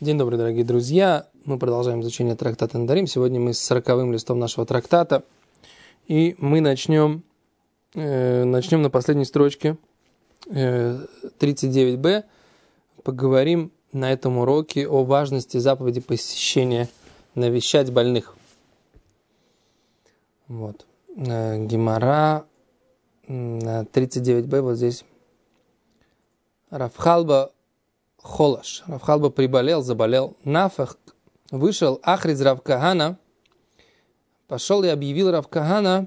День добрый, дорогие друзья. Мы продолжаем изучение трактата Недарим. Сегодня мы с 40-м листом нашего трактата. И мы начнем на последней строчке 39b. Поговорим на этом уроке о важности заповеди посещения, навещать больных. Вот. Гемара 39b, вот здесь. Равхалба Холаш. Равхалба приболел, заболел. Нафах вышел Ахриз Равкагана. Пошел и объявил Равкагана.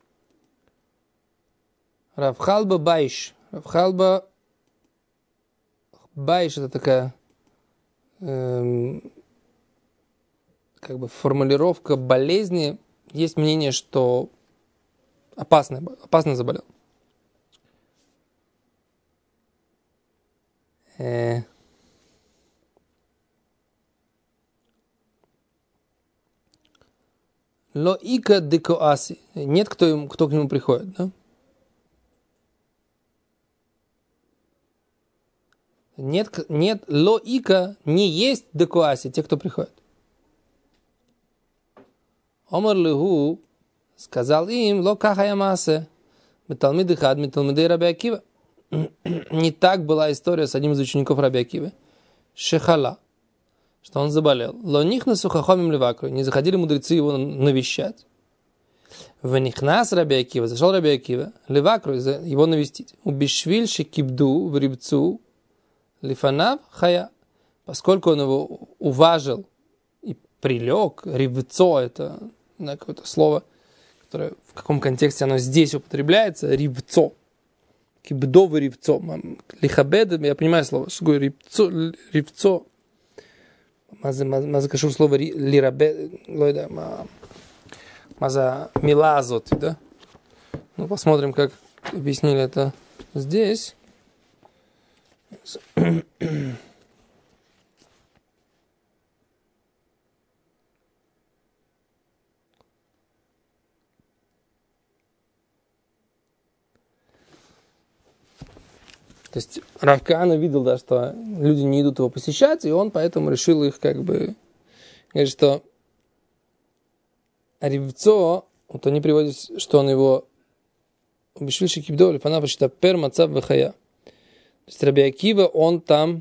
Равхалба Байш. Равхалба Байш — это такая как бы формулировка болезни. Есть мнение, что опасно заболел. Лоика декоаси. Нет, кто к нему приходит, да? Нет, лоика не есть декоаси, те, кто приходит. Омар лиху сказал им, ло кахаямасе, металмиды хад, металмиды Раби Акива. Не так была история с одним из учеников Раби Акивы. Шехала, что он заболел. Лонихнасу хахомим левакру. Не заходили мудрецы его навещать. Венихнас Раби Акива. Зашел Раби Акива. Левакру, его навестить. Убишвиль шекибду в рибцу лифанав хая. Поскольку он его уважил и прилег. Рибцо — это какое-то слово, которое в каком контексте оно здесь употребляется. Рибцо. Кибдо в рибцо. Лихабед, я понимаю слово. Что такое рибцо? Маза кашур слово лирабе, лойда, маза милазот, да? Ну, посмотрим, как объяснили это здесь. То есть Рав Каана видел, да, что люди не идут его посещать, и он поэтому решил их как бы... Говорит, что Ривцо, вот они приводят, что он его убешвильши кибдо, лифана почта пер мацав вахая. То есть Раби Акива, он там...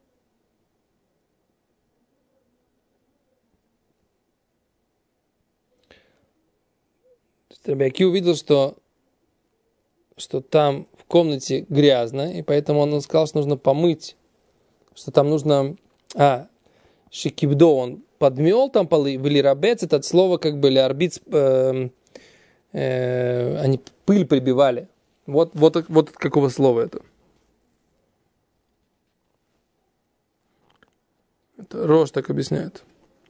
То есть Раби Акива увидел, что там в комнате грязно, и поэтому он сказал, что нужно помыть, что там нужно... Шикибдо, он подмел там полы, велирабец, это от слова как бы лярбиц, они пыль прибивали. Вот от какого слова это? Это Рош так объясняет.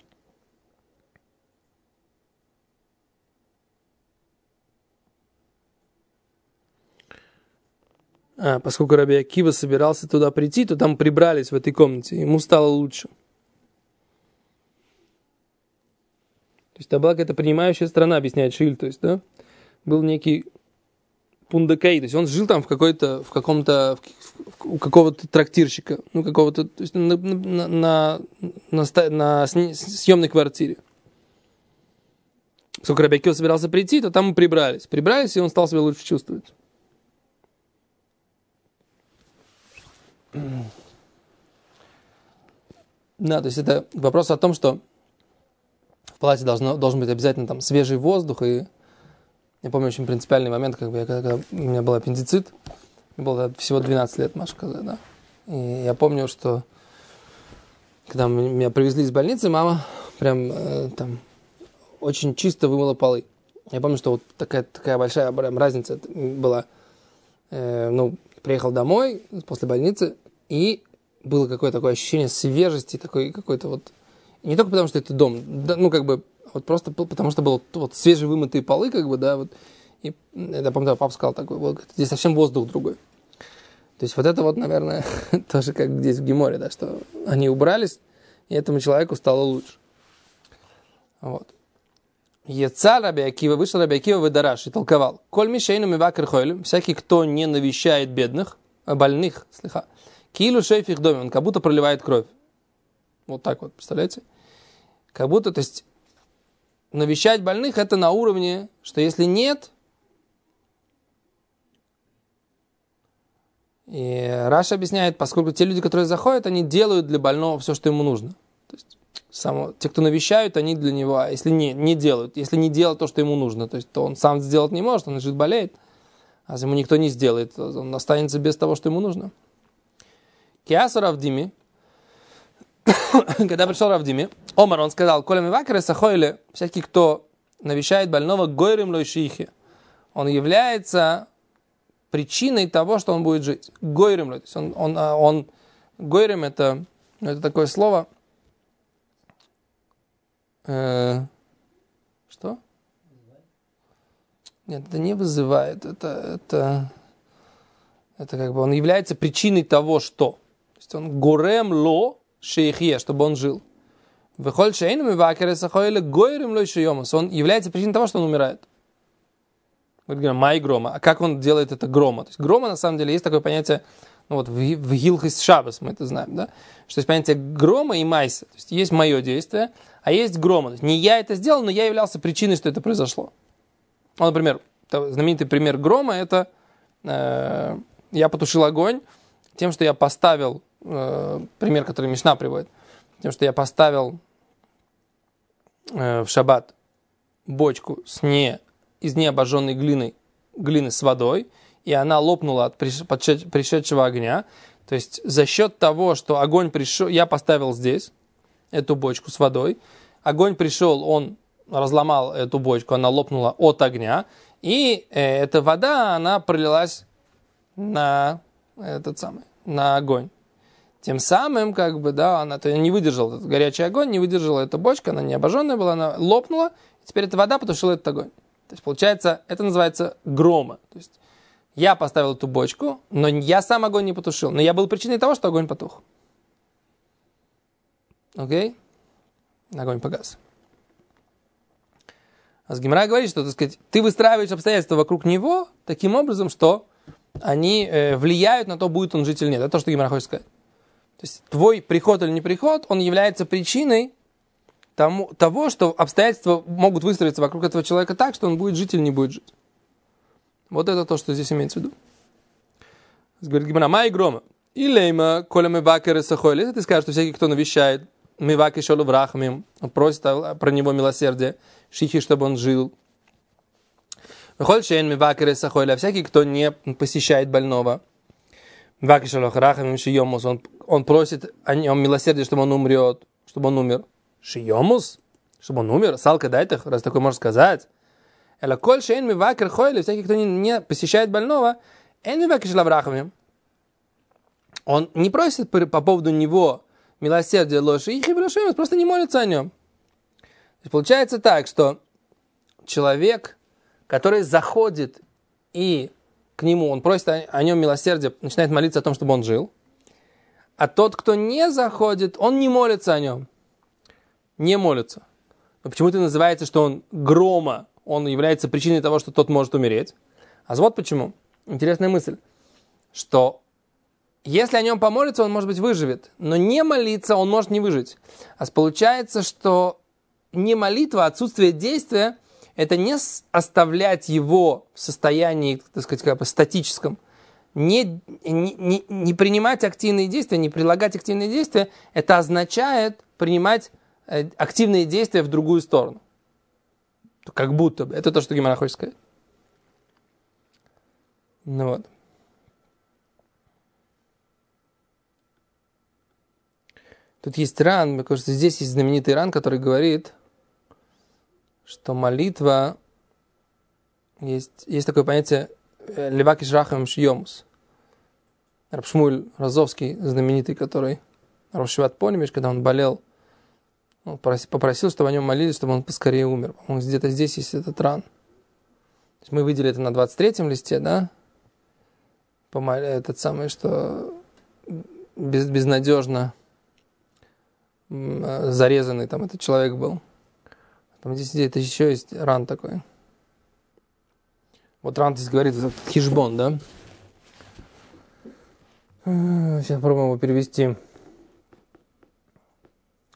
Поскольку Раби Акива собирался туда прийти, то там прибрались в этой комнате, ему стало лучше. То есть это была какая-то принимающая страна, объясняет Шиль, то есть, да, был некий пундакаи, то есть он жил там у какого-то трактирщика, какого-то, то есть на съемной квартире. Поскольку Раби Акива собирался прийти, то там мы прибрались, и он стал себя лучше чувствовать. Да, то есть это вопрос о том, что в палате должен быть обязательно там свежий воздух. И я помню очень принципиальный момент, когда у меня был аппендицит, мне было всего 12 лет, Маша сказала, да. И я помню, что когда меня привезли из больницы, мама прям там очень чисто вымыла полы. Я помню, что вот такая большая прям разница была. Приехал домой после больницы, и было какое-то такое ощущение свежести, такой какой-то вот... Не только потому, что это дом, да, вот просто потому, что было вот свежевымытые полы, да, вот. И я помню, папа сказал такой, вот, здесь совсем воздух другой. То есть вот это вот, наверное, тоже как здесь в Геморе, да, что они убрались, и этому человеку стало лучше. Вот. Еца Раби Акива, вышел Раби Акива в Дараш и толковал. Коль мишейну мивакер хойлем, всякий, кто не навещает больных, киилу шейфих доме, он как будто проливает кровь. Вот так вот, представляете? Как будто, то есть, навещать больных это на уровне, что если нет, и Раша объясняет, поскольку те люди, которые заходят, они делают для больного все, что ему нужно. То есть, те, кто навещают, они для него, а если не делают, если не делают то, что ему нужно, то есть, то он сам сделать не может, он лежит, болеет, а если ему никто не сделает, он останется без того, что ему нужно. Киасу Равдими, когда пришел Равдими, Омар, он сказал, коля мивакеры сахойле, всякий, кто навещает больного, гойрем лойшихи, он является причиной того, что он будет жить. Гойрем, то есть он гойрем это такое слово. Что? Нет, это не вызывает. Это как бы он является причиной того, что. То есть он горем ло шейхе, чтобы он жил. Выходит, шейнами вакереса хойле гойрем ло шейомус. Он является причиной того, что он умирает. Мы говорим, май грома. А как он делает это грома? То есть грома, на самом деле, есть такое понятие, ну вот в Гилхис Шабас мы это знаем, да? Что есть понятие грома и майса. То есть есть мое действие, а есть грома. То есть не я это сделал, но я являлся причиной, что это произошло. Ну, например, знаменитый пример грома, это я потушил огонь тем, что я поставил, пример, который Мишна приводит, тем, что я поставил в шаббат бочку из необожженной глины с водой, и она лопнула от пришедшего огня. То есть за счет того, что огонь пришел, я поставил здесь эту бочку с водой, огонь пришел, он разломал эту бочку, она лопнула от огня, и эта вода, она пролилась на огонь. Тем самым, как бы, да, она не выдержала, этот горячий огонь, не выдержала эта бочка, она не обожженная была, она лопнула, и теперь эта вода потушила этот огонь. То есть, получается, это называется грома. То есть, я поставил эту бочку, но я сам огонь не потушил. Но я был причиной того, что огонь потух. Окей? Огонь погас. А с Гемара говорит, что, так сказать, ты выстраиваешь обстоятельства вокруг него таким образом, что они влияют на то, будет он жить или нет. Это то, что Гемара хочет сказать. То есть, твой приход или не приход, он является причиной того, что обстоятельства могут выстроиться вокруг этого человека так, что он будет жить или не будет жить. Вот это то, что здесь имеется в виду. Говорит Гемара, май грома. И лейма, коля мивакер сахой. Если ты скажешь, что всякий, кто навещает, мивакер шолу врахамим, он просит про него милосердие, шихи, чтобы он жил. Выходит, шейн мивакер сахой, а всякий, кто не посещает больного, мивакер шолу врахамим шиемус, он просит о нем милосердие, чтобы он умрет, чтобы он умер. Шиемус, чтобы он умер, салка дайтах, раз такой можно сказать. Эла коль шейн мивакер хойли, всякий, кто не посещает больного, эн мивакер шлаврахами. Он не просит по поводу него милосердия ложи, их и врашимус, просто не молится о нем. То есть получается так, что человек, который заходит и к нему, он просит о нем милосердия, начинает молиться о том, чтобы он жил, а тот, кто не заходит, он не молится о нем. Не молится. Но почему-то называется, что он грома, он является причиной того, что тот может умереть. А вот почему. Интересная мысль, что если о нем помолиться, он, может быть, выживет, но не молиться он может не выжить. А получается, что не молитва, а отсутствие действия, это не оставлять его в состоянии, так сказать, как бы статическом, не принимать активные действия, не прилагать активные действия, это означает принимать активные действия в другую сторону. Как будто бы. Это то, что Гемара хочет сказать. Ну вот. Тут есть Ран, мне кажется, здесь есть знаменитый Ран, который говорит, что молитва, есть такое понятие леваки шрахам шьемус. Рав Шмуэль Разовский, знаменитый, который Рав Шиват Поневич, когда он болел, он попросил, чтобы о нем молились, чтобы он поскорее умер. По-моему, где-то здесь есть этот Ран. Мы видели это на 23-м листе, да? Этот самый, что безнадежно зарезанный там этот человек был. Там здесь где-то еще есть Ран такой. Вот Ран здесь говорит, это хишбон, да? Сейчас попробуем его перевести.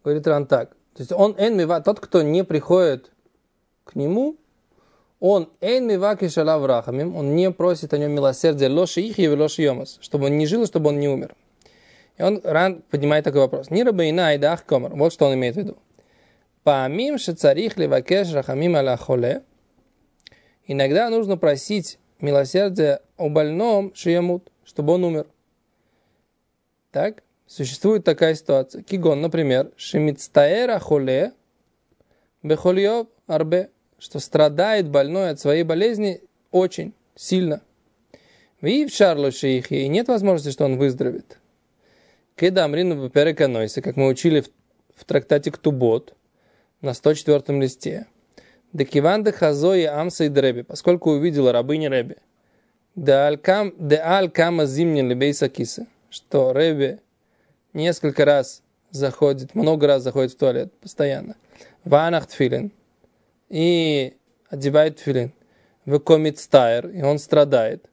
говорит Ран так. То есть он эн мива, тот, кто не приходит к нему, он эн мива кишалав рахамим, он не просит о нем милосердия лоши их и лоши йомас, чтобы он не жил, чтобы он не умер. И он Ран поднимает такой вопрос. Ни рабейна айдах комар. Вот что он имеет в виду. Паамим шецарих левакеш рахамим аля холе. Иногда нужно просить милосердия о больном шиямут, чтобы он умер. Так? Существует такая ситуация. Кигон, например, шемицтаэра холе бехольё арбе, что страдает больной от своей болезни очень сильно. И в шарлоши их, и нет возможности, что он выздоровеет. Кеда амрину переканойся, как мы учили в трактате Ктубот на 104 листе. Декиван де хазои амса и дреби, поскольку увидела рабыня Реби. Де аль-кама зимнин лебейса киса, что Реби несколько раз заходит, много раз заходит в туалет, постоянно. Ванах тфилин, и одевает тфилин. Векомит стайр, и он страдает.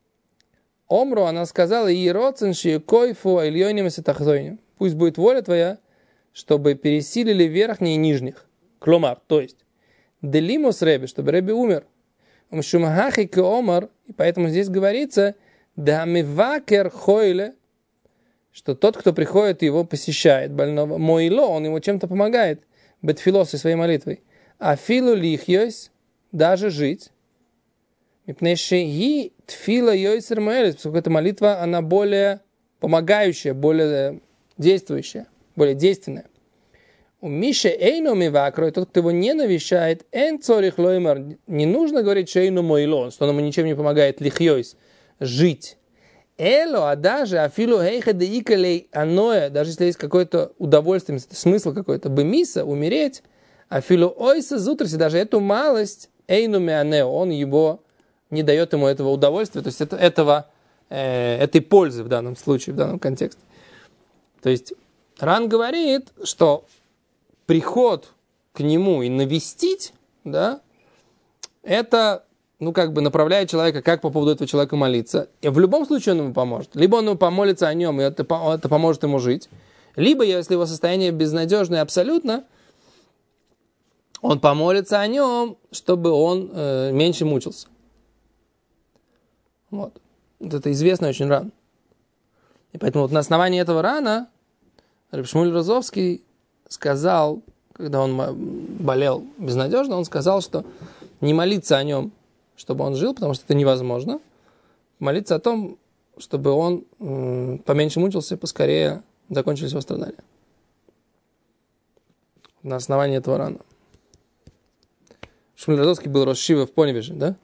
Омру, она сказала, и роцен шиекойфу ильёним сетахзойним. Пусть будет воля твоя, чтобы пересилили верхних и нижних. Кломар, то есть, делимус Реби, чтобы Реби умер. Умшумахахи к омар, и поэтому здесь говорится, дамивакер хойле, что тот, кто приходит и его посещает, больного, мойло, он ему чем-то помогает, бетфилосой своей молитвой. А филу лихьёйс, даже жить, мипнеши тфила йойсер моэлис, поскольку эта молитва, она более помогающая, более действующая, более действенная. У Миши эйну мивакрой, тот, кто его не навещает, эн цорих лоймар, не нужно говорить шейну мойло, что он ему ничем не помогает, лихьёйс, жить. Эло, а даже афилу хейха де икалей аноэ, даже если есть какое-то удовольствие, смысл какой-то, бемиса, умереть, афилу ойса зутрси, даже эту малость, эйну мианео, он его не дает ему этого удовольствия, то есть этой пользы в данном случае, в данном контексте. То есть Ран говорит, что приход к нему и навестить, да, это, направляет человека, как по поводу этого человека молиться. И в любом случае он ему поможет. Либо он ему помолится о нем, и это поможет ему жить. Либо, если его состояние безнадежное абсолютно, он помолится о нем, чтобы он меньше мучился. Вот это известный очень ран. И поэтому на основании этого рана Реб Шмуль Розовский сказал, когда он болел безнадежно, он сказал, что не молиться о нем, чтобы он жил, потому что это невозможно. Молиться о том, чтобы он поменьше мучился, поскорее закончились его страдания. На основании этого рана. Шмуль Розовский был рош йешива в Поневеже, да?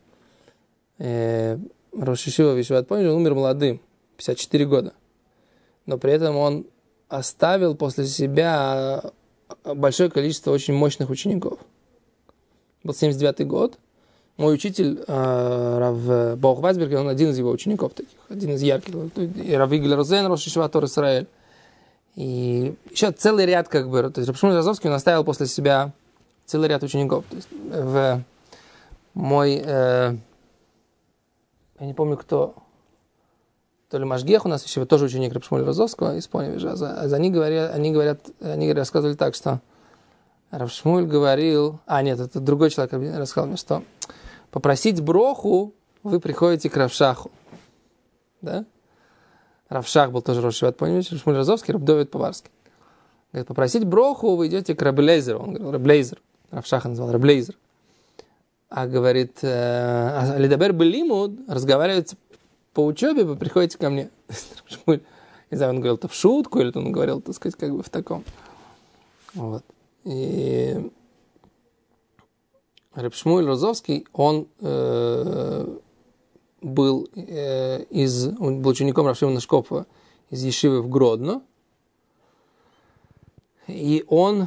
Рош йешива в Ешиват Поневеже, он умер молодым, 54 года. Но при этом он оставил после себя большое количество очень мощных учеников. Был 79-й год. Мой учитель, Рав Баух Вайсберг, он один из его учеников таких, один из ярких. Рав Игель Розен, рош йешива Тор Исраэль. И еще целый ряд, то есть Рав Шмуль Розовский, он оставил после себя целый ряд учеников. То есть я не помню, кто, то ли Машгех у нас еще тоже ученик Рав Шмуэля Розовского из Поневежа. Они рассказывали так, что Рав Шмуэль говорил, нет, это другой человек рассказал мне, что попросить броху вы приходите к Рав Шаху. Да? Рав Шах был тоже рош йешиват Поневеж, Рав Шмуэль Розовский, Рав Довид Поварский. Говорит, попросить броху вы идете к Рабби Лейзеру. Он говорил, Рабби Лейзер. Рав Шаха назвал Рабби Лейзер. А говорит, лидабер белимуд, разговаривать по учебе, вы приходите ко мне. Не знаю, он говорил это в шутку, или он говорил, так сказать, в таком. Вот. И Реб Шмуэль Розовский, он был учеником Рав Шимона Шкопфа из Ешивы в Гродно. И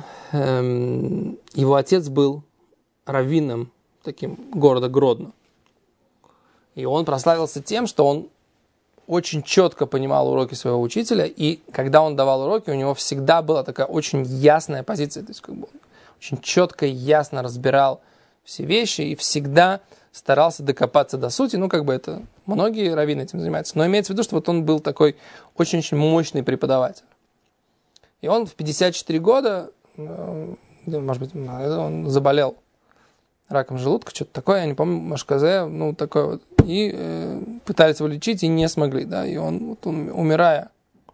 его отец был раввином таким города Гродно. И он прославился тем, что он очень четко понимал уроки своего учителя, и когда он давал уроки, у него всегда была такая очень ясная позиция, то есть он очень четко и ясно разбирал все вещи и всегда старался докопаться до сути. Это многие раввины этим занимаются, но имеется в виду, что он был такой очень-очень мощный преподаватель. И он в 54 года, может быть, он заболел раком желудка, что-то такое, я не помню, машказе, ну, такое вот. И пытались его лечить, и не смогли, да. И он умирая,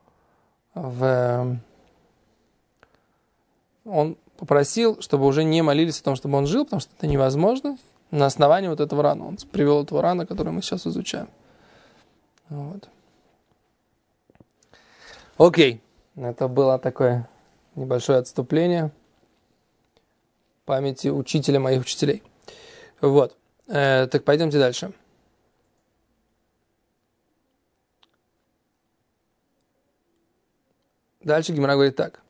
он попросил, чтобы уже не молились о том, чтобы он жил, потому что это невозможно. На основании вот этого рана. Он привел этого рана, который мы сейчас изучаем. Вот. Окей. Это было такое небольшое отступление памяти учителя моих учителей. Вот. Так пойдемте дальше. Дальше Гемара говорит так.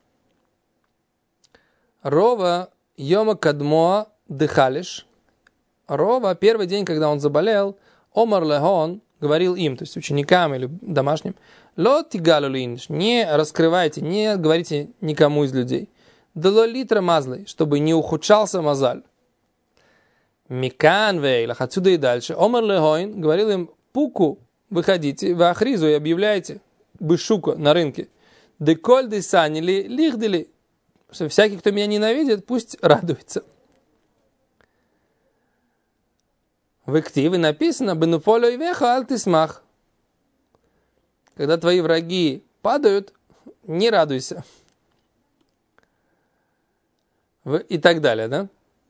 Рова йома кадмоа дыхалиш. Рова, первый день, когда он заболел, омар легон, говорил им, то есть ученикам или домашним, ло тигалу линиш, не раскрывайте, не говорите никому из людей. Дало литра мазлей, чтобы не ухудшался мазаль. Микан вейлах, отсюда и дальше. Омар легон, говорил им, пуку, выходите, в ахризу и объявляйте, бышука на рынке. Деколь десанили лихдели, что всякий, кто меня ненавидит, пусть радуется. В активе написано «Бенуполо и веха аль тисмах». Когда твои враги падают, не радуйся. И так далее, да?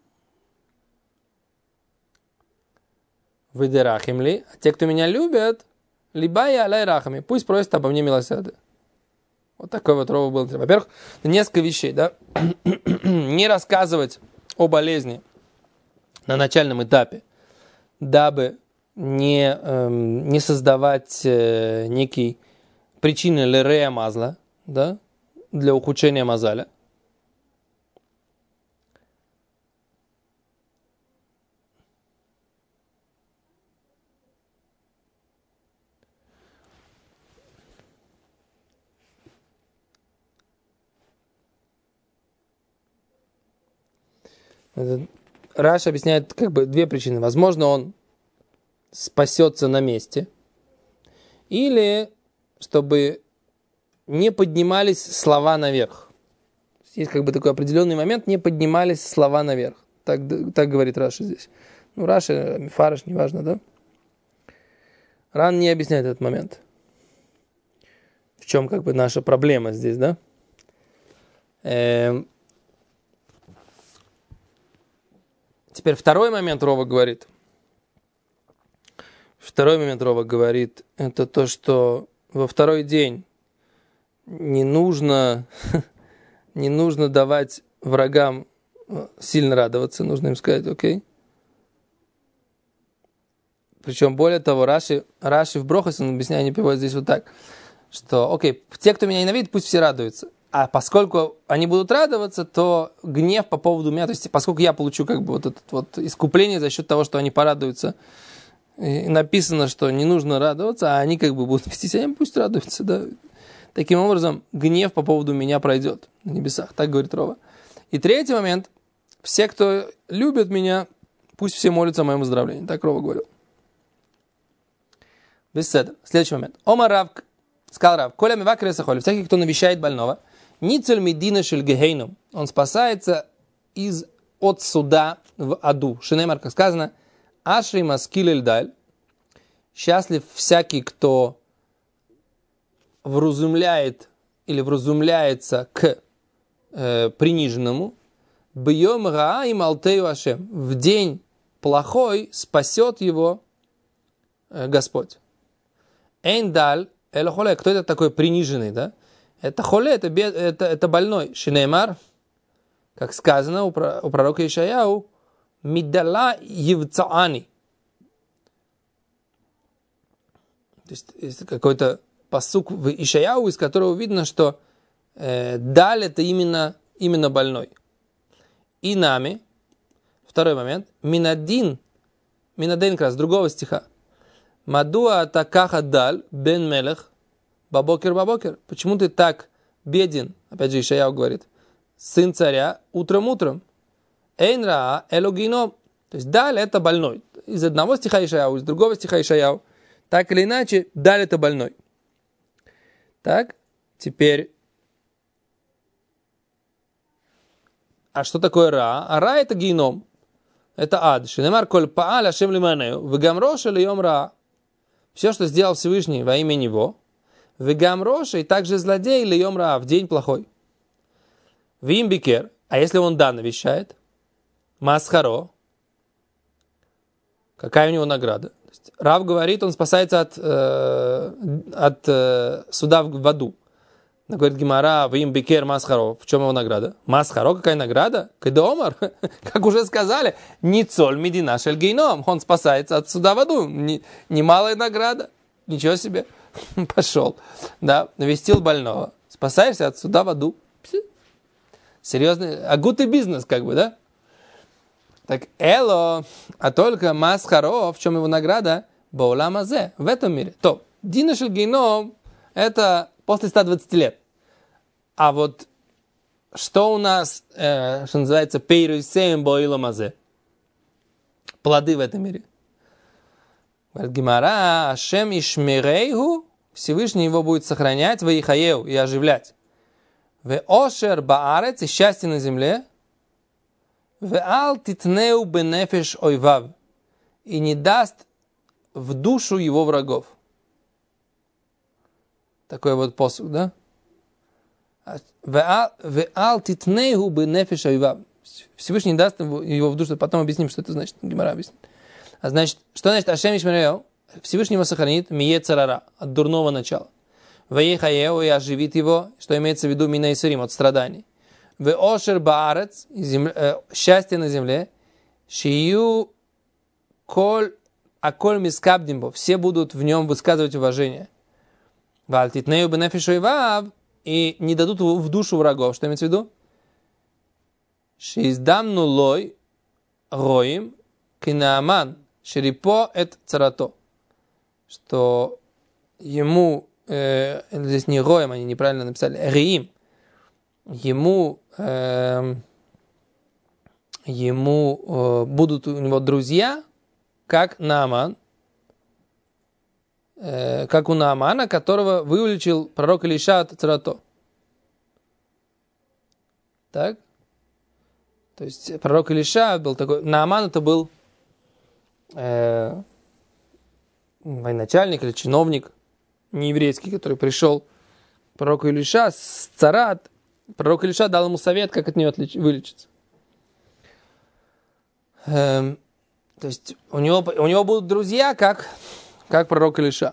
Выдерахим ли? А те, кто меня любят, либо я аляй рахами, пусть просят обо мне милосердие. Вот такой вот ров был. Во-первых, несколько вещей, да? Не рассказывать о болезни на начальном этапе, дабы не создавать некие причины лерея мазла, да, для ухудшения мазаля. Раш объясняет как бы две причины. Возможно, он спасется на месте, или чтобы не поднимались слова наверх. Есть как бы такой определенный момент, не поднимались слова наверх. Так говорит Раши здесь. Ну, Раши, Мифараш, неважно, да? Ран не объясняет этот момент. В чем как бы наша проблема здесь, да? Теперь второй момент Рова говорит. Это то, что во второй день не нужно давать врагам сильно радоваться, нужно им сказать, окей. Причем, более того, Раши в Брохасе, он объясняет, не переводит здесь вот так, что, окей, те, кто меня ненавидит, пусть все радуются. А поскольку они будут радоваться, то гнев по поводу меня, то есть поскольку я получу как бы вот это вот искупление за счет того, что они порадуются, и написано, что не нужно радоваться, а они как бы будут вести себя, пусть радуются, да. Таким образом, гнев по поводу меня пройдет на небесах, так говорит Рова. И третий момент, все, кто любит меня, пусть все молятся о моем выздоровлении, так Рова говорил. Беседа. Следующий момент. Омар Рав, сказал Рав, коля мивак ресахоли, всякий, кто навещает больного, ницель медина шель гехейну, он спасается от суда в аду. Шинемар, как сказано, ашри маскиль эльдаль, счастлив всякий, кто вразумляет или вразумляется к приниженному, бьем гаа и малтею ашем, в день плохой спасет его Господь. Эйндаль, эло холе, кто это такой приниженный, да? Это холе, это больной. Шинеймар, как сказано у пророка Ишаяу, миддала евцаани. То есть какой-то пасук в Ишаяу, из которого видно, что даль это именно больной. И нами, второй момент, минадин как раз, другого стиха. Мадуа такаха даль бен мелех бабокер. Почему ты так беден? Опять же Ишаяу говорит. Сын царя утром. Эйнра элогино. То есть даль это больной. Из одного стиха Ишаяу, из другого стиха Ишаяу. Так или иначе, даль это больной. Так, теперь А что такое ра? А ра это геном. Это ад. Шинемар коль пааль ашем лиманею. Вегамроша льем ра. Все, что сделал Всевышний во имя него. Вегамроша и также злодей льем ра в день плохой. Вим бикер. А если он да навещает? Масхаро. Какая у него награда? Рав говорит, он спасается от суда в аду. Говорит Гемара, вим бикер масхаро. В чем его награда? Масхаро, какая награда? Кедомар, как уже сказали, ницоль медина шель гейном. Он спасается от суда в аду. Немалая награда. Ничего себе. Пошел. Да, навестил больного. Спасаешься от суда в аду. Серьезный, агутый бизнес, как бы, да? Так, эло, а только масхаро, в чем его награда? Бауламазе, в этом мире. То, дина шель гейном, это после 120 лет. А вот что у нас, что называется, пейруисеем бауламазе? Плоды в этом мире. Говорит Гемара, Ашем ишмерейху, Всевышний его будет сохранять, ваихаеу, и оживлять. Ве ошер баарец, и счастье на земле. Веал титнеу бенефеш ойвав, и не даст в душу его врагов. Такой вот посуд, да? Веал титнеу бенефеш ойвав. Всевышний не даст его в душу. Потом объясним, что это значит. Гемара объяснит. А значит, что значит Ашем ишмереу? Всевышний его сохранит мие царара, от дурного начала. Веехаеу, и оживит его, что имеется в виду мина исурим, от страданий. В ошер баарец, счастье на земле, шию коль аколь мискабдимбо, все будут в нем высказывать уважение. Вальтитнею бенефишу ивав, и не дадут в душу врагов. Что имеется в виду? Шииздамну лой роим кинааман шерипо эт царато. Что ему, здесь не роим, они неправильно написали, риим, ему будут у него друзья, как Нааман, как у Наамана, которого вылечил пророк Илиша от царато. Так? То есть пророк Илиша был такой, Нааман это был военачальник или чиновник нееврейский, который пришел к пророку Илиша с царат. Пророк Илиша дал ему совет, как от нее вылечиться. То есть у него будут друзья, как пророк Илиша.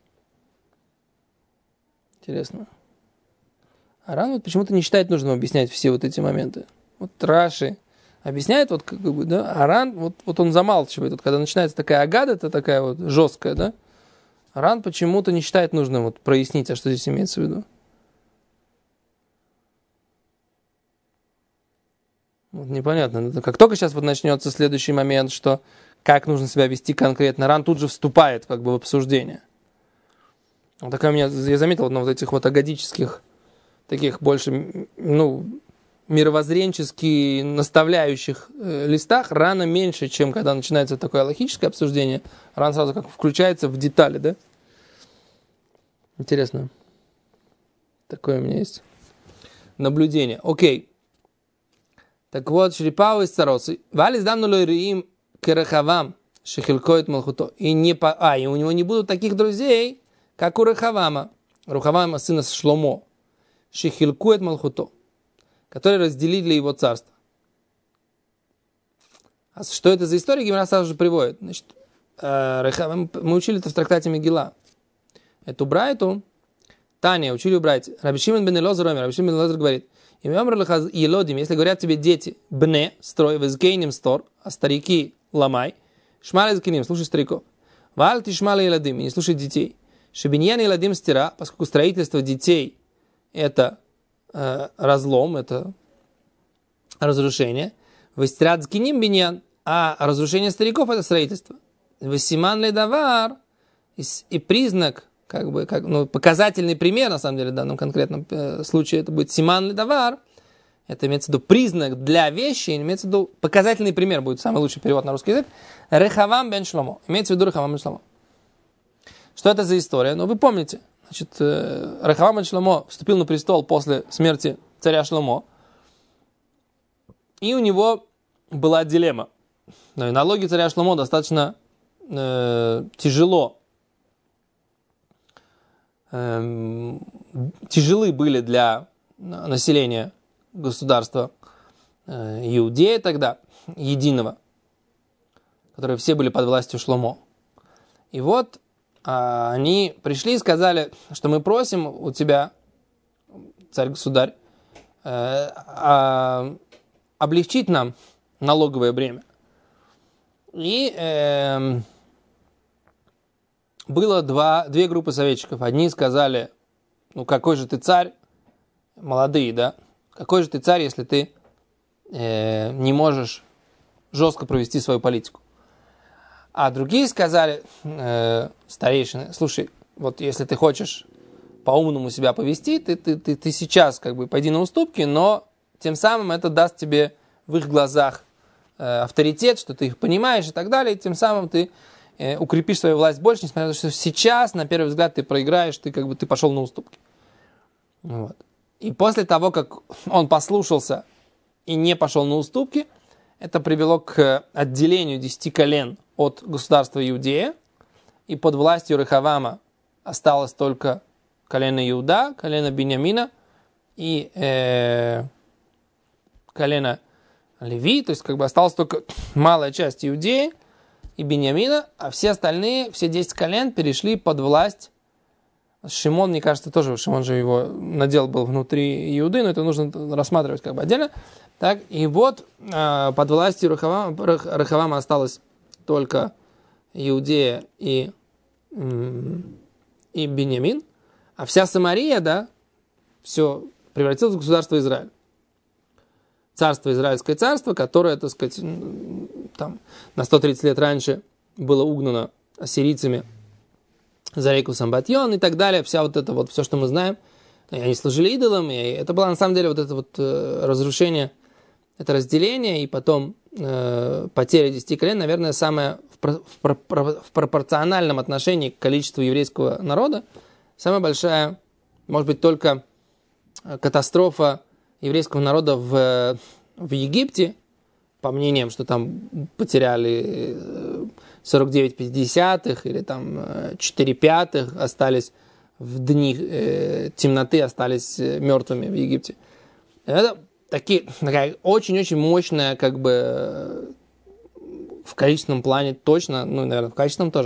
Интересно. Аран вот почему-то не считает нужным объяснять все вот эти моменты. Вот Раши объясняет, вот как бы, да, Аран, вот он замалчивает. Вот когда начинается такая агада, это такая вот жесткая, да. Аран почему-то не считает нужным вот прояснить, а что здесь имеется в виду. Вот непонятно. Как только сейчас вот начнется следующий момент, что как нужно себя вести конкретно, Ран тут же вступает как бы в обсуждение. Вот такая у меня, я заметил, на вот этих вот агадических, таких больше, мировоззренчески наставляющих листах, Рана меньше, чем когда начинается такое алахическое обсуждение. Ран сразу как включается в детали, да? Интересно. Такое у меня есть наблюдение. Окей. Так вот, Шрипау из Царосы. Валис дамну лойриим керахавам шехилкоет малхуто. И у него не будут таких друзей, как у Рахавама. Рухавама сына Шломо. Шехилкоет малхуто. Которые разделили его царство. А что это за история? Гемара сразу же приводит. Значит, мы учили это в трактате Мегила. Эту брайту, Таня, учили у брайте. Раби Шимон бен Элозер говорит, если говорят тебе дети, бне, строй, везгейним стор, а старики ломай, шмали закиним, слушай стариков. Валь ты шмали еладим, не слушай детей. Шебиньян еладим стира, поскольку строительство детей это разлом, это разрушение. Выстират закиним биньян, а разрушение стариков это строительство. Весиман ледавар, и признак, показательный пример, на самом деле, в данном конкретном случае, это будет симан ледавар, это имеется в виду признак для вещи, имеется в виду показательный пример, будет самый лучший перевод на русский язык, Рехавам бен Шломо, имеется в виду Рехавам бен Шломо. Что это за история? Вы помните, значит, Рехавам бен Шломо вступил на престол после смерти царя Шломо, И у него была дилемма. Налоги царя Шломо достаточно тяжело. Тяжелы были для населения государства Иудея тогда, единого, которые все были под властью Шломо. И вот они пришли и сказали, что мы просим у тебя, царь-государь, облегчить нам налоговое бремя. И было две группы советчиков. Одни сказали, ну какой же ты царь, молодые, да, какой же ты царь, если ты не можешь жестко провести свою политику. А другие сказали, старейшины, слушай, вот если ты хочешь по-умному себя повести, ты сейчас как бы пойди на уступки, но тем самым это даст тебе в их глазах авторитет, что ты их понимаешь и так далее, и тем самым ты укрепишь свою власть больше, несмотря на то, что сейчас, на первый взгляд, ты проиграешь, ты пошел на уступки. Вот. И после того, как он послушался и не пошел на уступки, это привело к отделению 10 колен от государства Иудея, и под властью Рехавама осталось только колено Иуда, колено Биньямина и колено Леви, то есть как бы осталась только малая часть Иудеи и Биньямина, а все остальные, все 10 колен перешли под власть Шимон, мне кажется, тоже, Шимон же его надел был внутри Иуды, но это нужно рассматривать как бы отдельно. Так, и вот под властью Рехавама осталось только Иудея и Биньямин, а вся Самария, да, все превратилось в государство Израиль. Царство, Израильское царство, которое, так сказать, там, на 130 лет раньше было угнано ассирийцами за реку Самбатьон и так далее. Вся вот это вот, все, что мы знаем, и они служили идолам, и это было на самом деле вот это вот разрушение, это разделение, и потом потеря 10 колен, наверное, самое в пропорциональном отношении к количеству еврейского народа, самая большая, может быть, только катастрофа еврейского народа в Египте, по мнениям, что там потеряли 49 50-х или там 4 5-х, остались в дни темноты, остались мертвыми в Египте. Это такая очень-очень мощная, как бы в количественном плане точно, ну, наверное, в качественном тоже,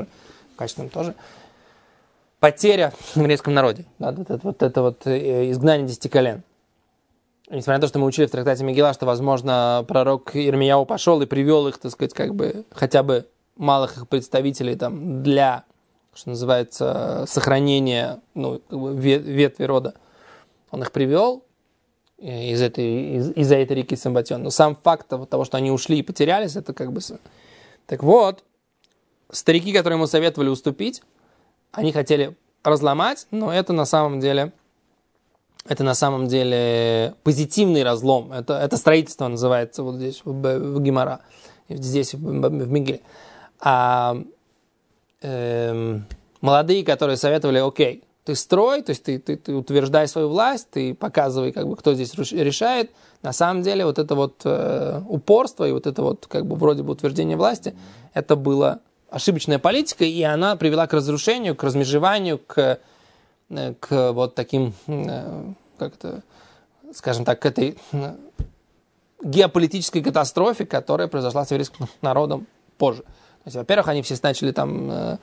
потеря в еврейском народе. Да, вот изгнание 10 колен. Несмотря на то, что мы учили в трактате Мегилла, что, возможно, пророк Ирмияу пошел и привел их, так сказать, как бы хотя бы малых их представителей там для, что называется, сохранения, ну, как бы ветви рода. Он их привел из-за этой реки Самбатьон. Но сам факт того, что они ушли и потерялись, это как бы... Так вот, старики, которые ему советовали уступить, они хотели разломать, но это на самом деле позитивный разлом. Это строительство называется вот здесь в Гемара, здесь в Мегиле. А молодые, которые советовали, окей, ты строй, то есть ты утверждай свою власть, ты показывай, как бы, кто здесь решает. На самом деле вот это вот упорство и вот это вот как бы вроде бы утверждение власти, это была ошибочная политика, и она привела к разрушению, к размежеванию, к вот таким, как-то, скажем так, к этой геополитической катастрофе, которая произошла с еврейским народом позже. То есть, во-первых, они все начали там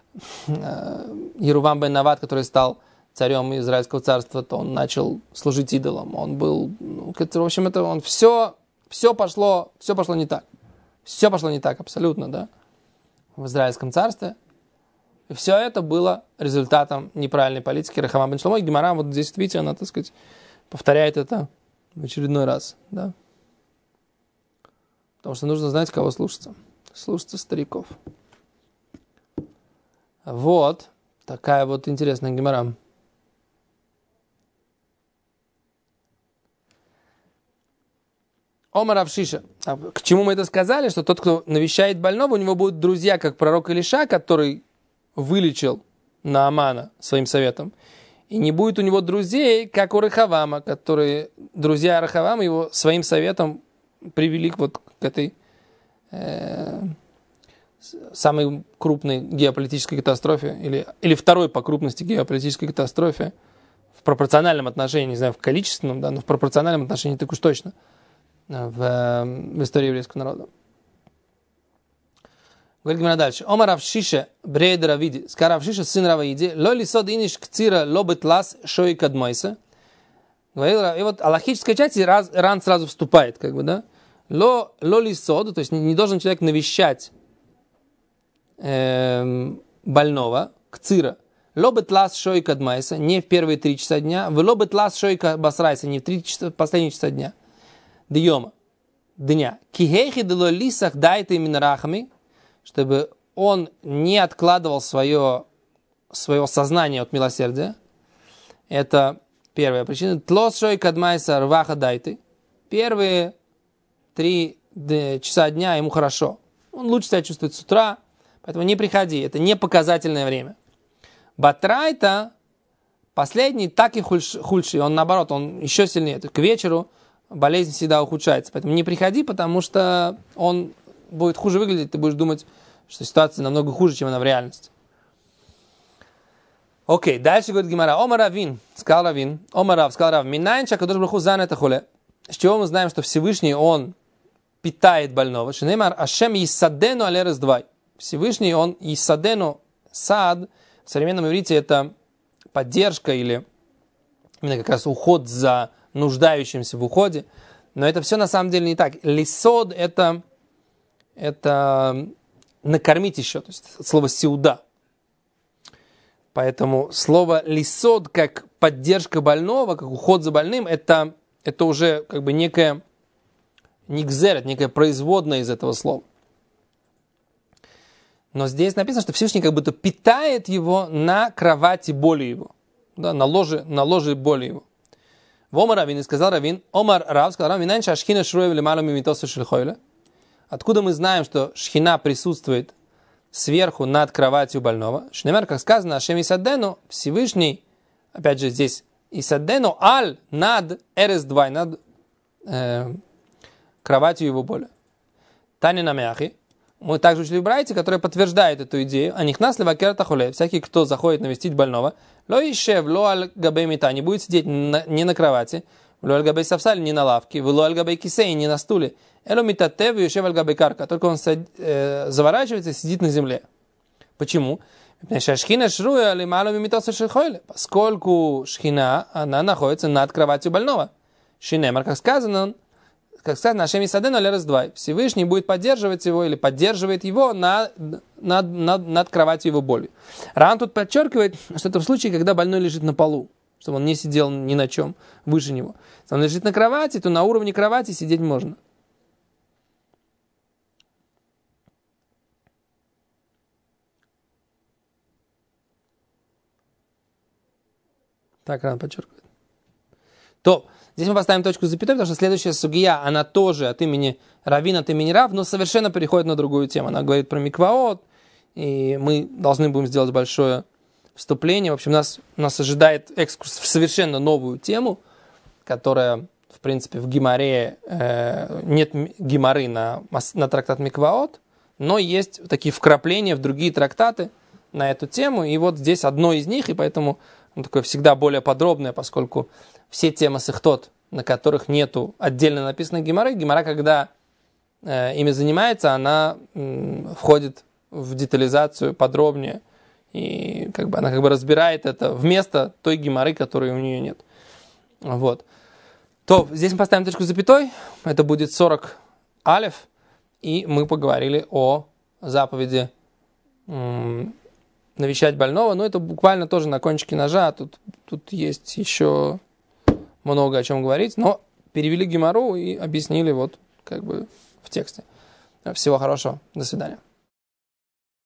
Ерувам бен Нават, который стал царем Израильского царства, то он начал служить идолам. Он был, в общем, это он все пошло не так. Все пошло не так абсолютно, да, в Израильском царстве. И все это было результатом неправильной политики Рехавама бен Шломо. И Гемара, вот здесь, видите, она, так сказать, повторяет это в очередной раз, да. Потому что нужно знать, кого слушаться. Слушаться стариков. Вот такая вот интересная Гемара. Омар рав Шиша. К чему мы это сказали? Что тот, кто навещает больного, у него будут друзья, как пророк Илиша, который вылечил Наамана своим советом. И не будет у него друзей, как у Рехавама, которые, друзья Рехавама, его своим советом привели вот к этой самой крупной геополитической катастрофе, или второй по крупности геополитической катастрофе в пропорциональном отношении, не знаю, в количественном, да, но в пропорциональном отношении так уж точно в истории еврейского народа. Говорит Гемара дальше. Омар Рав Шиша брейд Равиди. Сказал Рав Шиша, сын Рава Иди. Ло лисод иниш кцира лобет лас шои кадмойса. Говорил, и вот аллахическая часть ран сразу вступает, как бы, да. Ло лисод, то есть не должен человек навещать больного, кцира. Лобет лас шои кадмойса, не в первые 3 часа дня. В лобет лас шои басрайса, не в последние часа дня. Дьема, дня. Кихейхи дело лисах дайте именно рахами, чтобы он не откладывал свое сознание от милосердия. Это первая причина. Тлос шой кадмайса рваха дайте. Первые 3 часа дня ему хорошо. Он лучше себя чувствует с утра, поэтому не приходи. Это не показательное время. Батрайта, последний, так и худший. Он наоборот, он еще сильнее. К вечеру болезнь всегда ухудшается. Поэтому не приходи, потому что он будет хуже выглядеть, ты будешь думать, что ситуация намного хуже, чем она в реальности. Окей, дальше говорит Гемара. Омар Равин, сказал Равин. Омар Рав, сказал Рав. Минайнча, кадош браху зан это хуле. С чего мы знаем, что Всевышний, он питает больного? Шинеймар, ашем yisadenu алерес двай. Всевышний, он yisadenu, сад, в современном иврите это поддержка или именно как раз уход за нуждающимся в уходе. Но это все на самом деле не так. Лисод это накормить еще, то есть слово сиуда. Поэтому слово лисод как поддержка больного, как уход за больным, это уже как бы некая никзерет, некая производная из этого слова. Но здесь написано, что Всевышний как будто питает его на кровати боли его, да, на ложе боли его. В Омар Равин, сказал Равин, Омар Рав, сказал Равин, минанча ашхина шруев лемалу мимитосу шельхойля. Откуда мы знаем, что шхина присутствует сверху над кроватью больного? Шнемер, как сказано, Ашем Исадену, Всевышний, опять же здесь, Исадену, аль, над РС2, над кроватью его боли. Тани намяхи. Мы также учили в Брайте, который подтверждает эту идею. А них нас левакер тахуле. Всякий, кто заходит навестить больного, ло ишев, ло аль габей мита, не будет сидеть не на кровати, ло аль габей сафсаль, не на лавке, ло аль габей кисей, не на стуле. Эло митатев и ишев аль габей карка. Только он заворачивается и сидит на земле. Почему? Поскольку шхина, она находится над кроватью больного. Шинемар, как сказано, Ашем Исадену алерес двай. Всевышний будет поддерживать его или поддерживает его над кроватью его боли. Ран тут подчеркивает, что это в случае, когда больной лежит на полу, чтобы он не сидел ни на чем выше него. Если он лежит на кровати, то на уровне кровати сидеть можно. Так Ран подчеркивает. То, здесь мы поставим точку с запятой, потому что следующая сугия, она тоже от имени Равин, от имени Рав, но совершенно переходит на другую тему. Она говорит про микваот, и мы должны будем сделать большое вступление. В общем, нас ожидает экскурс в совершенно новую тему, которая, в принципе, в Гемаре нет Гемары на трактат микваот, но есть такие вкрапления в другие трактаты на эту тему, и вот здесь одно из них, и поэтому он такое всегда более подробное, поскольку все темы сихтот, на которых нету отдельно написанной Гемары, Гемара, когда ими занимается, она входит в детализацию подробнее, и она разбирает это вместо той Гемары, которой у нее нет. Вот. То, здесь мы поставим точку с запятой, это будет 40 алеф, и мы поговорили о заповеди навещать больного, но это буквально тоже на кончике ножа, тут есть еще много о чем говорить, но перевели Гемару и объяснили в тексте. Всего хорошего, до свидания.